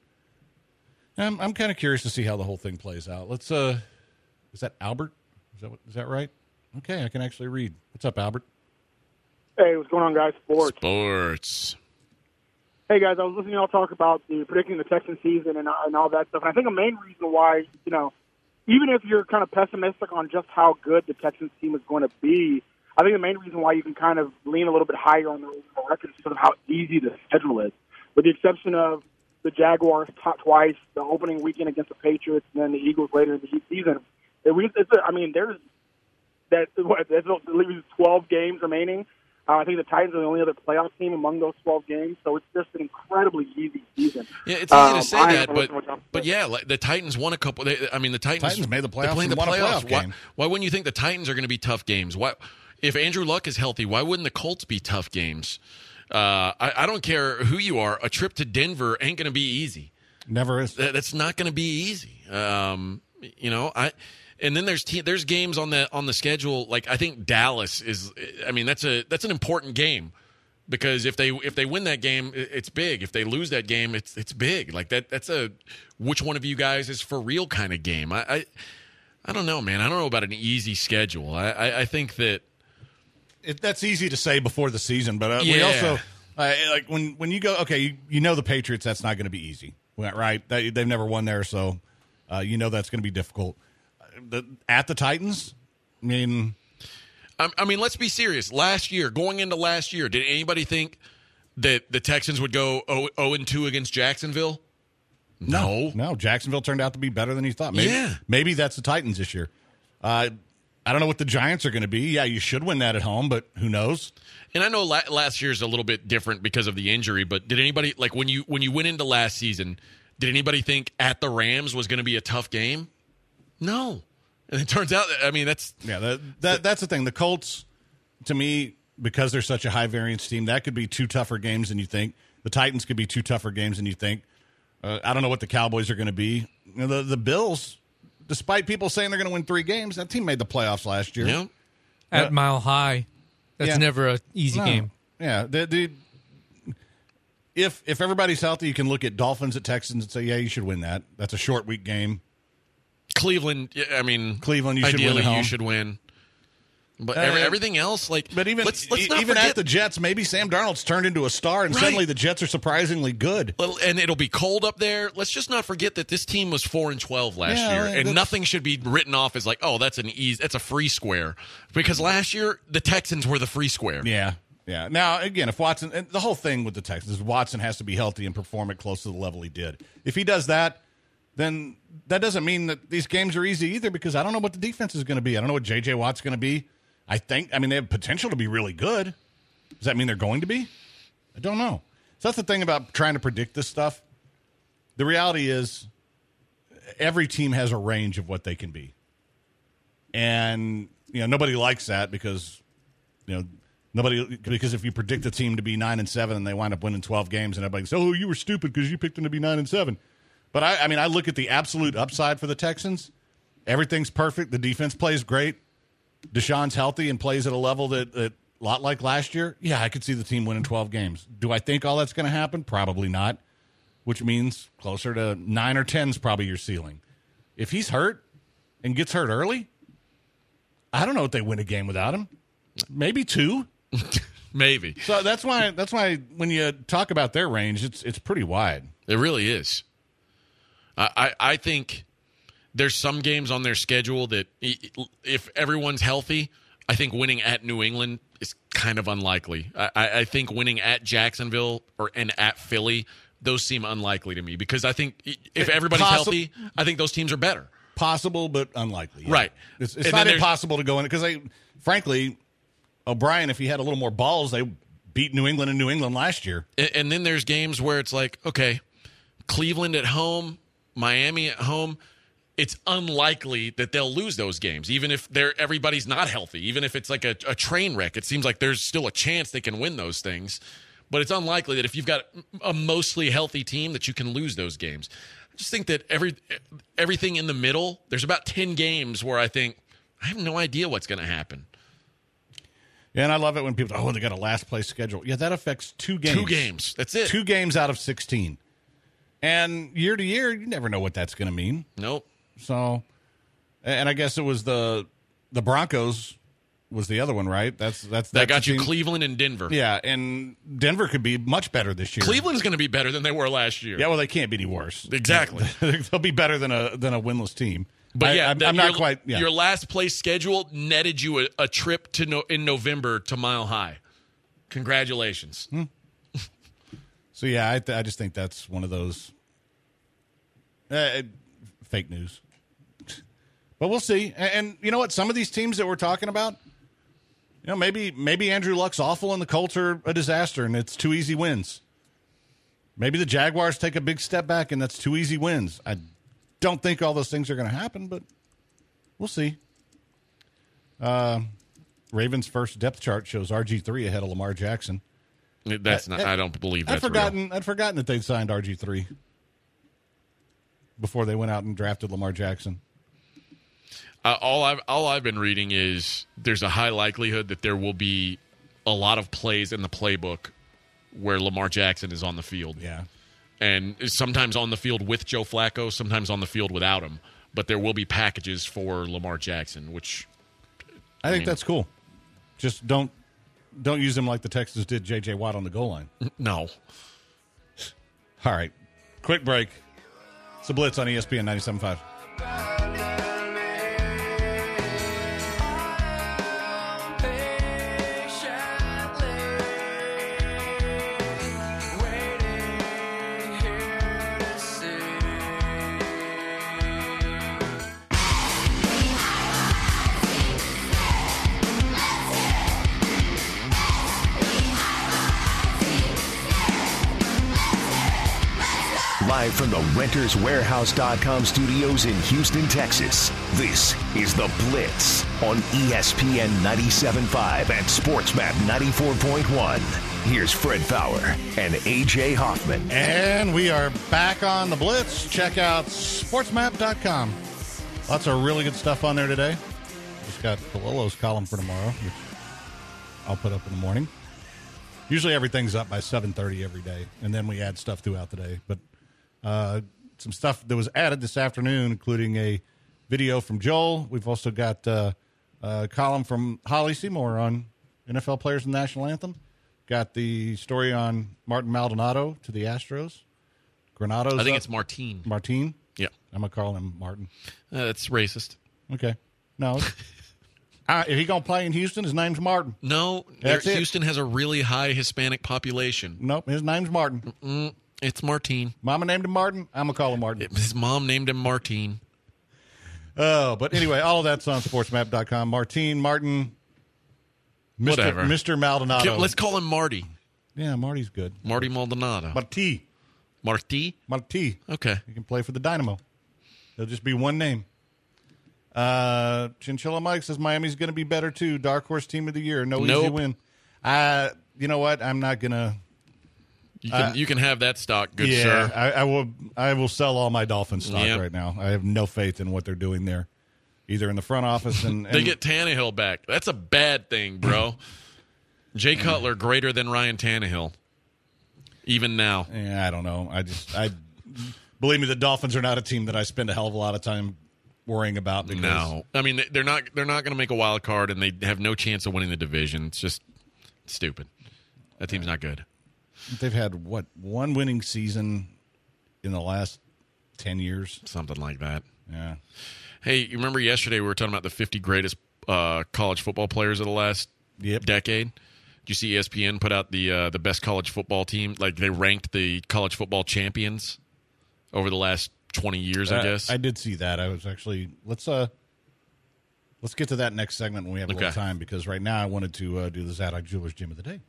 I'm I'm kind of curious to see how the whole thing plays out. Let's uh, is that Albert? Is that what, is that right? Okay, I can actually read. What's up, Albert? Hey, what's going on, guys? Sports. Sports. Hey, guys, I was listening to y'all talk about the predicting the Texans season and, and all that stuff. And I think a main reason why, you know, even if you're kind of pessimistic on just how good the Texans team is going to be, I think the main reason why you can kind of lean a little bit higher on the record is because of how easy the schedule is. With the exception of the Jaguars top twice, the opening weekend against the Patriots, and then the Eagles later in the season. It, it's a, I mean, there's that what, there's twelve games remaining. Uh, I think the Titans are the only other playoff team among those twelve games, so it's just an incredibly easy season. Yeah, it's easy um, to say I that, but but yeah, like, the Titans won a couple. They, I mean, the Titans, Titans made the playoffs They're playing and the won a playoffs. playoff Why, game. why wouldn't you think the Titans are going to be tough games? Why, if Andrew Luck is healthy, why wouldn't the Colts be tough games? Uh, I, I don't care who you are. A trip to Denver ain't going to be easy. Never is. That, that's not going to be easy. Um, you know, I. And then there's te- there's games on the on the schedule. Like I think Dallas is. I mean, that's a that's an important game because if they if they win that game, it's big. If they lose that game, it's it's big. Like that that's a which one of you guys is for real kind of game. I I, I don't know, man. I don't know about an easy schedule. I I, I think that It, that's easy to say before the season, but uh, we Yeah. also uh, like when when you go. Okay, you, you know the Patriots. That's not going to be easy, right? They, they've never won there, so uh, you know that's going to be difficult. The, at the Titans, I mean, I, I mean, let's be serious. Last year, going into last year, did anybody think that the Texans would go oh and two against Jacksonville? No. no. Jacksonville turned out to be better than you thought. Maybe, Yeah. maybe that's the Titans this year. Uh, I don't know what the Giants are going to be. Yeah, you should win that at home, but who knows? And I know la- last year's a little bit different because of the injury, but did anybody like when you when you went into last season, did anybody think at the Rams was going to be a tough game? No. And it turns out, I mean, that's Yeah, that, that that's the thing. The Colts, to me, because they're such a high variance team, that could be two tougher games than you think. The Titans could be two tougher games than you think. Uh, I don't know what the Cowboys are going to be. You know, the the Bills, despite people saying they're going to win three games, that team made the playoffs last year. you know, At Mile High. That's Yeah. never an easy No. game. Yeah, the, the, if if everybody's healthy, you can look at Dolphins at Texans and say, yeah, you should win that. That's a short week game. Cleveland, yeah, I mean, Cleveland, you should win ideally at home. you should win. But every, Uh, everything else, like, But even let's, let's not even forget, at the Jets, maybe Sam Darnold's turned into a star, and Right. suddenly the Jets are surprisingly good. Well, and it'll be cold up there. Let's just not forget that this team was four and twelve last Yeah, year, that's- and nothing should be written off as like, oh, that's an easy, that's a free square, because last year the Texans were the free square. Yeah, yeah. Now again, if Watson, and the whole thing with the Texans is Watson has to be healthy and perform at close to the level he did. If he does that, then that doesn't mean that these games are easy either, because I don't know what the defense is going to be. I don't know what J J Watt's going to be. I think, I mean, they have potential to be really good. Does that mean they're going to be? I don't know. So that's the thing about trying to predict this stuff. The reality is every team has a range of what they can be. And, you know, nobody likes that because, you know, nobody, because if you predict the team to be nine and seven and they wind up winning twelve games and everybody says, oh, you were stupid because you picked them to be nine and seven. But I, I mean, I look at the absolute upside for the Texans. Everything's perfect. The defense plays great. Deshaun's healthy and plays at a level that, that a lot like last year. Yeah, I could see the team winning twelve games. Do I think all that's going to happen? Probably not, which means closer to nine or ten is probably your ceiling. If he's hurt and gets hurt early, I don't know if they win a game without him. Maybe two. Maybe. So that's why that's why when you talk about their range, it's it's pretty wide. It really is. I, I, I think there's some games on their schedule that if everyone's healthy, I think winning at New England is kind of unlikely. I, I think winning at Jacksonville or and at Philly, those seem unlikely to me because I think if everybody's Possi- healthy, I think those teams are better. Possible, but unlikely. Yeah. Right. It's, it's And not then there's- impossible to go in because they, frankly, O'Brien, if he had a little more balls, they beat New England in New England last year. And, and then there's games where it's like, okay, Cleveland at home, Miami at home. It's unlikely that they'll lose those games, even if they're everybody's not healthy. Even if it's like a, a train wreck, it seems like there's still a chance they can win those things. But it's unlikely that if you've got a mostly healthy team that you can lose those games. I just think that every everything in the middle, there's about ten games where I think I have no idea what's going to happen. Yeah, and I love it when people, oh, they got a last place schedule. Yeah, that affects two games. Two games. That's it. Two games out of sixteen. And year to year, you never know what that's going to mean. Nope. So, and I guess it was the the Broncos was the other one, right? That's that's That that's got the you team. Cleveland and Denver. Yeah, and Denver could be much better this year. Cleveland's going to be better than they were last year. Yeah, well, they can't be any worse. Exactly. They'll be better than a than a winless team. But I, yeah, I'm, that- I'm not your, quite. Yeah. Your last place schedule netted you a, a trip to no, in November to Mile High. Congratulations. Hmm. So yeah, I, th- I just think that's one of those uh, fake news. But we'll see. And, and you know what? Some of these teams that we're talking about, you know, maybe maybe Andrew Luck's awful and the Colts are a disaster and it's two easy wins. Maybe the Jaguars take a big step back and that's two easy wins. I don't think all those things are going to happen, but we'll see. Uh, Ravens' first depth chart shows R G three ahead of Lamar Jackson. That's not. I, I don't believe I'd that's forgotten. real. I'd forgotten that they'd signed R G three before they went out and drafted Lamar Jackson. Uh, all I've all I've been reading is there's a high likelihood that there will be a lot of plays in the playbook where Lamar Jackson is on the field. Yeah, and sometimes on the field with Joe Flacco, sometimes on the field without him. But there will be packages for Lamar Jackson, which I, I think mean, that's cool. Just don't don't use him like the Texans did J J Watt on the goal line. No. All right, quick break. It's the Blitz on E S P N ninety-seven point five. Live from the Renters Warehouse dot com studios in Houston, Texas, this is The Blitz on E S P N ninety-seven point five and SportsMap ninety-four point one. Here's Fred Fowler and A J Hoffman. And we are back on the Blitz. Check out sports map dot com. Lots of really good stuff on there today. Just got Palillo's column for tomorrow, which I'll put up in the morning. Usually everything's up by seven thirty every day, and then we add stuff throughout the day. But uh, some stuff that was added this afternoon, including a video from Joel. We've also got uh, a column from Holly Seymour on N F L players and national anthem. Got the story on Martin Maldonado to the Astros. Granado's I think up. it's Martine. Martine? Yeah. I'm going to call him Martin. Uh, that's racist. Okay. No. uh, if he going to play in Houston, his name's Martin. No, there, That's it. Houston has a really high Hispanic population. Nope, his name's Martin. Mm, it's Martine. Mama named him Martin. I'm going to call him Martin. His mom named him Martine. Oh, but anyway, all of that's on sports map dot com. Martine, Martin, Mister Whatever. Mister Maldonado. Let's call him Marty. Yeah, Marty's good. Marty Maldonado. Marti. Marty? Marti. Okay. He can play for the Dynamo. There'll just be one name. Uh, Chinchilla Mike says Miami's going to be better, too. Dark horse team of the year. No Nope. easy win. Uh, you know what? I'm not going to. You can, Uh, you can have that stock, good yeah, sir. I, I will. I will sell all my Dolphin stock Yep. right now. I have no faith in what they're doing there, either in the front office and, and They get Tannehill back. That's a bad thing, bro. Jay Cutler greater than Ryan Tannehill, even now. Yeah, I don't know. I just I believe me, the Dolphins are not a team that I spend a hell of a lot of time worrying about. Because No, I mean they're not. They're not going to make a wild card, and they have no chance of winning the division. It's just stupid. That team's not good. they've had what one winning season in the last ten years, something like that. Yeah. Hey, you remember yesterday we were talking about the fifty greatest uh, college football players of the last yep. decade? Did you see E S P N put out the uh, the best college football team? Like they ranked the college football champions over the last twenty years, I Uh, guess. I did see that. I was actually let's uh let's get to that next segment when we have a Okay. little time, because right now I wanted to uh, do the Zadok Jewelers Gym of the Day.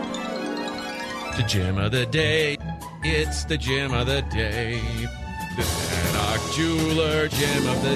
The gym of the day. It's the gym of the day. The Zadok Jeweler Gym of the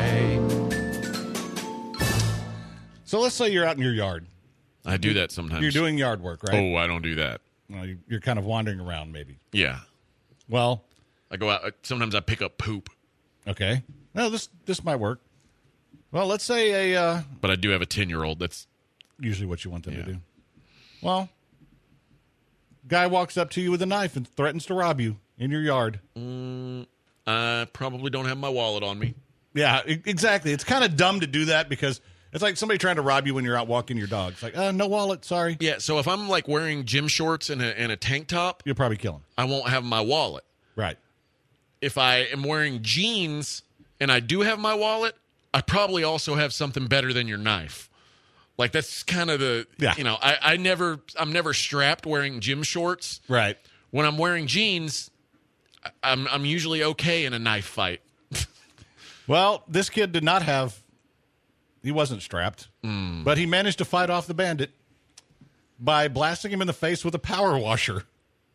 day. So let's say you're out in your yard. I do that sometimes. You're doing yard work, right? Oh, I don't do that. Well, you- you're kind of wandering around, maybe. Yeah. Well, I go out. Sometimes I pick up poop. Okay. No, this this might work. Well, let's say a uh, But I do have a ten-year-old that's usually what you want them Yeah. to do. Well, guy walks up to you with a knife and threatens to rob you in your yard. Mm, I probably don't have my wallet on me. Yeah, e- exactly. It's kind of dumb to do that because it's like somebody trying to rob you when you're out walking your dog. It's like, uh, no wallet, sorry. Yeah, so if I'm like wearing gym shorts and a, and a tank top, You'll probably kill him. I won't have my wallet. Right. If I am wearing jeans and I do have my wallet, I probably also have something better than your knife. Like that's kind of the, Yeah. you know, I, I never, I'm never strapped wearing gym shorts. Right. When I'm wearing jeans, I- I'm I'm usually okay in a knife fight. Well, this kid did not have, he wasn't strapped, Mm. but he managed to fight off the bandit by blasting him in the face with a power washer.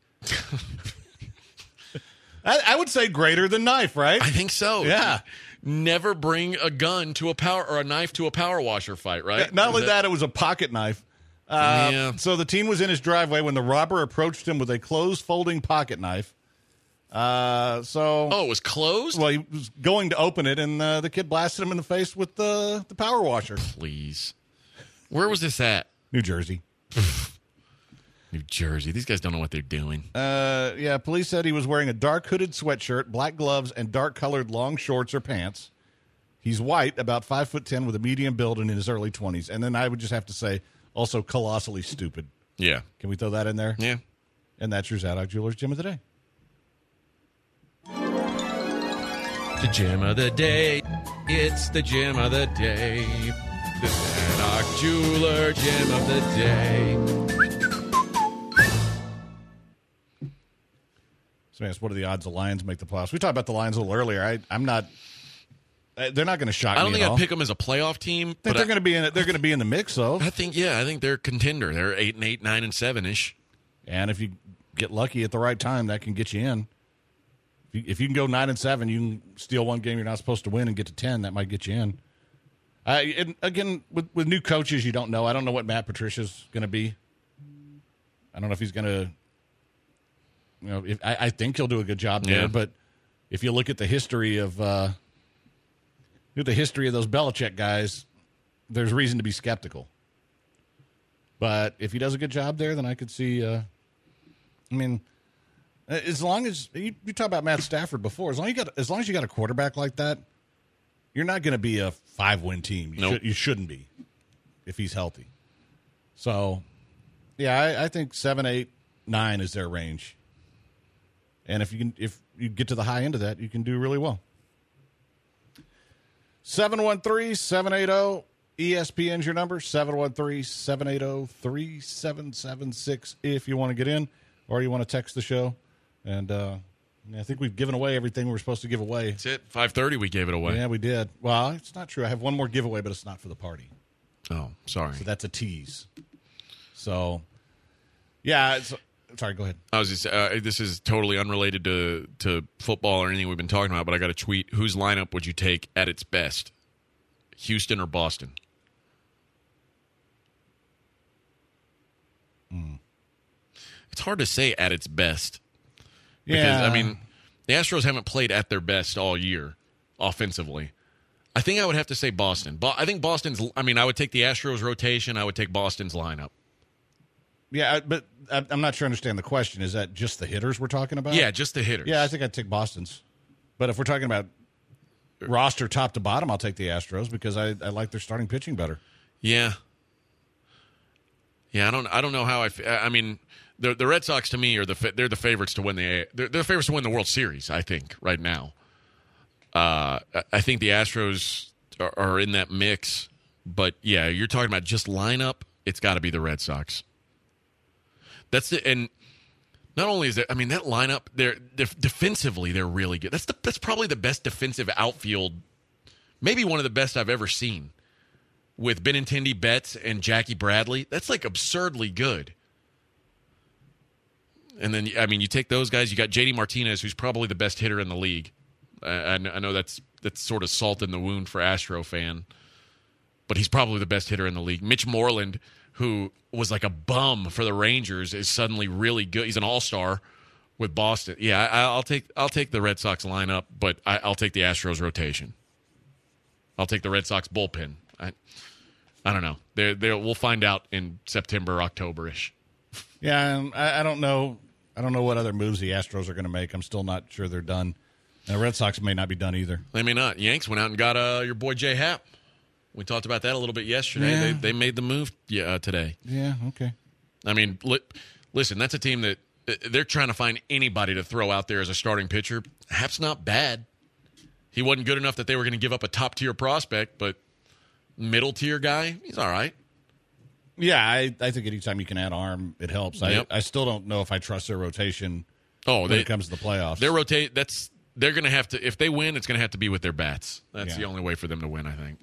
I, I would say greater than knife, right? I think so. Yeah. Never bring a gun to a power or a knife to a power washer fight, right? Not only Is that, it was a pocket knife. Uh, Yeah. So the teen was in his driveway when the robber approached him with a closed folding pocket knife. Uh, so Oh, it was closed? well, he was going to open it, and uh, the kid blasted him in the face with the the power washer. Please. Where was this at? New Jersey. New Jersey. These guys don't know what they're doing. Uh, yeah, police said he was wearing a dark hooded sweatshirt, black gloves, and dark colored long shorts or pants. He's white, about five foot ten, with a medium build, and in his early twenties. And then I would just have to say, also colossally stupid. Yeah. Can we throw that in there? Yeah. And that's your Zadok Jewelers Gym of the Day. The gym of the day. It's the gym of the day. The Zadok Jeweler Gym of the day. So, man, what are the odds the Lions make the playoffs? We talked about the Lions a little earlier. I, I'm not. uh, They're not going to shock I don't me think at all. I'd pick them as a playoff team. I think but they're I- going to be in it. They're going to be in the mix, though. I think, yeah, I think they're a contender. They're eight and eight, nine and seven ish. And if you get lucky at the right time, that can get you in. If you, if you can go nine and seven, you can steal one game you're not supposed to win and get to ten. That might get you in. Uh, and again, with, with new coaches, you don't know. I don't know what Matt Patricia's going to be. I don't know if he's going to. You know, if, I, I think he'll do a good job there. Yeah. But if you look at the history of uh, look at the history of those Belichick guys, there's reason to be skeptical. But if he does a good job there, then I could see. Uh, I mean, as long as you, you talked about Matt Stafford before, as long as you got as long as you got a quarterback like that, you're not going to be a five-win team. You, Nope. should, you shouldn't be if he's healthy. So, yeah, I, I think seven, eight, nine is their range. And if you can, if you get to the high end of that, you can do really well. seven one three, seven eight zero, E S P N's your number, seven one three, seven eight zero, three seven seven six if you want to get in, or you want to text the show. And uh, I think we've given away everything we were supposed to give away. That's it. five thirty, we gave it away. Yeah, we did. Well, it's not true. I have one more giveaway, but it's not for the party. Oh, sorry. So that's a tease. So, yeah. It's, sorry, go ahead. I was just, uh, this is totally unrelated to, to football or anything we've been talking about, but I got a tweet. Whose lineup would you take at its best? Houston or Boston? Mm. It's hard to say at its best. Because, Yeah. I mean, the Astros haven't played at their best all year offensively. I think I would have to say Boston. Bo- I think Boston's, I mean, I would take the Astros rotation. I would take Boston's lineup. Yeah, I- but I- I'm not sure I understand the question. Is that just the hitters we're talking about? Yeah, just the hitters. Yeah, I think I'd take Boston's. But if we're talking about roster top to bottom, I'll take the Astros because I, I like their starting pitching better. Yeah. Yeah, I don't I don't know how I f- I mean, the the Red Sox to me are the fa- they're the favorites to win the they're, they're the favorites to win the World Series, I think, right now. Uh, I- I think the Astros are, are in that mix, but yeah, you're talking about just lineup, it's got to be the Red Sox. That's the and not only is there, I mean, that lineup, they're def- defensively they're really good. That's the that's probably the best defensive outfield, maybe one of the best I've ever seen. With Benintendi, Betts, and Jackie Bradley, that's like absurdly good. And then, I mean, you take those guys. You got J D Martinez, who's probably the best hitter in the league. I, I I know that's that's sort of salt in the wound for Astro fan, but he's probably the best hitter in the league. Mitch Moreland, who was like a bum for the Rangers, is suddenly really good. He's an all-star with Boston. Yeah, I, I'll take I'll take the Red Sox lineup, but I, I'll take the Astros rotation. I'll take the Red Sox bullpen. I, I don't know. They're, they're, we'll find out in September, October-ish. Yeah, and I, I don't know. I don't know what other moves the Astros are going to make. I'm still not sure they're done. And the Red Sox may not be done either. They may not. Yanks went out and got uh, your boy Jay Happ. We talked about that a little bit yesterday. Yeah. They, they made the move yeah, uh, today. Yeah, okay. I mean, li- listen, that's a team that uh, they're trying to find anybody to throw out there as a starting pitcher. Happ's not bad. He wasn't good enough that they were going to give up a top-tier prospect, but middle-tier guy, he's all right. Yeah, I, I think anytime you can add arm, it helps. Yep. I, I still don't know if I trust their rotation Oh, when they, it comes to the playoffs. Their rotate. That's they're going to have to. If they win, it's going to have to be with their bats. That's Yeah. the only way for them to win, I think.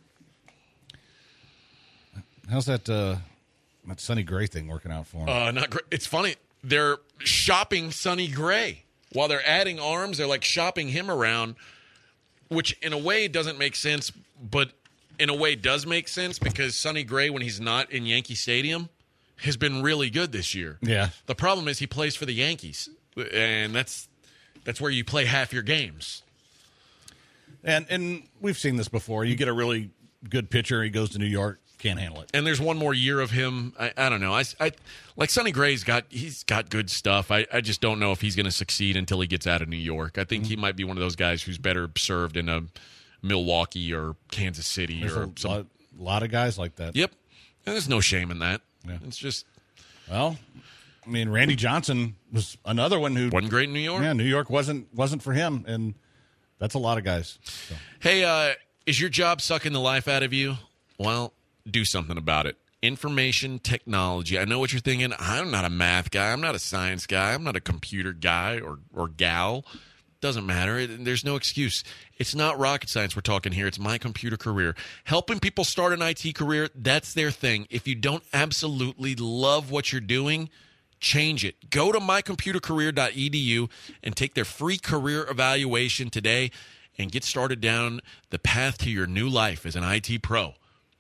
How's that uh, that Sonny Gray thing working out for him? Uh, not great. It's funny. They're shopping Sonny Gray while they're adding arms. They're like shopping him around, which in a way doesn't make sense, but in a way does make sense because Sonny Gray, when he's not in Yankee Stadium, has been really good this year. Yeah. The problem is he plays for the Yankees, and that's that's where you play half your games. And and we've seen this before. You get a really good pitcher, he goes to New York, can't handle it. And there's one more year of him. I, I don't know. I, I like Sonny Gray's got he's got good stuff. I, I just don't know if he's going to succeed until he gets out of New York. I think Mm-hmm. he might be one of those guys who's better served in a Milwaukee or Kansas City There's or a some. lot, lot of guys like that. Yep. And there's no shame in that. Yeah. It's just Well, I mean, Randy Johnson was another one who wasn't great in New York. Yeah, New York wasn't wasn't for him, and that's a lot of guys. So. Hey, uh, is your job sucking the life out of you? Well, do something about it. Information technology. I know what you're thinking. I'm not a math guy. I'm not a science guy. I'm not a computer guy or, or gal. Doesn't matter. It, there's no excuse. It's not rocket science we're talking here. It's my computer career. Helping people start an I T career, that's their thing. If you don't absolutely love what you're doing, change it. Go to my computer career dot e d u and take their free career evaluation today and get started down the path to your new life as an I T pro.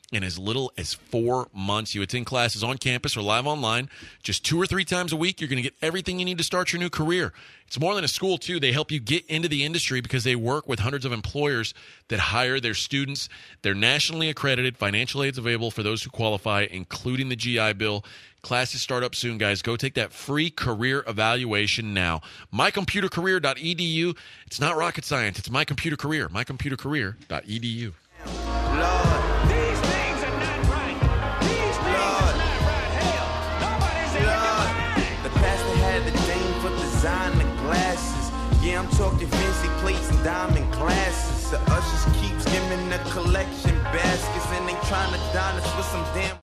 in as little as four months. You attend classes on campus or live online. Just two or three times a week, you're going to get everything you need to start your new career. It's more than a school, too. They help you get into the industry because they work with hundreds of employers that hire their students. They're nationally accredited. Financial aid's available for those who qualify, including the G I Bill. Classes start up soon, guys. Go take that free career evaluation now. my computer career dot e d u. It's not rocket science. It's My Computer Career. my computer career dot e d u. Lord, these things are not right. These things are not right. Hell, nobody's in Lord, the pastor had the dame for designer glasses. Yeah, I'm talking fancy plates and diamond glasses. The ushers keep skimming the collection baskets, and they trying to dine us with some damn